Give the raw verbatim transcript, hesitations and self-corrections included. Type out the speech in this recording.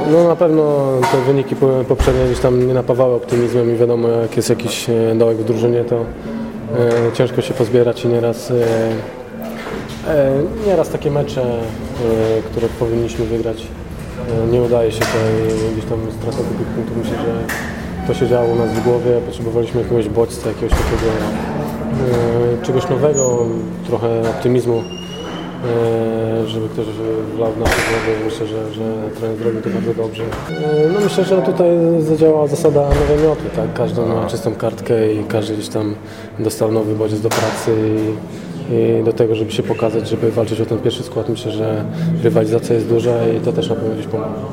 No na pewno te wyniki poprzednie gdzieś tam nie napawały optymizmem i wiadomo, jak jest jakiś dołek w drużynie, to e, ciężko się pozbierać i nieraz, e, e, nieraz takie mecze, e, które powinniśmy wygrać, e, nie udaje się tutaj gdzieś tam strata tych punktów. Myślę, że to się działo u nas w głowie, potrzebowaliśmy jakiegoś bodźca, jakiegoś takiego e, czegoś nowego, trochę optymizmu, e, żeby ktoś wlał w nasze głowy. Myślę, że, że trener zrobił to bardzo dobrze. E, no myślę, że tutaj zadziałała zasada nowej mioty, tak? Każdy ma czystą kartkę i każdy gdzieś tam dostał nowy bodziec do pracy i, i do tego, żeby się pokazać, żeby walczyć o ten pierwszy skład. Myślę, że rywalizacja jest duża i to też na pewno gdzieś pomaga.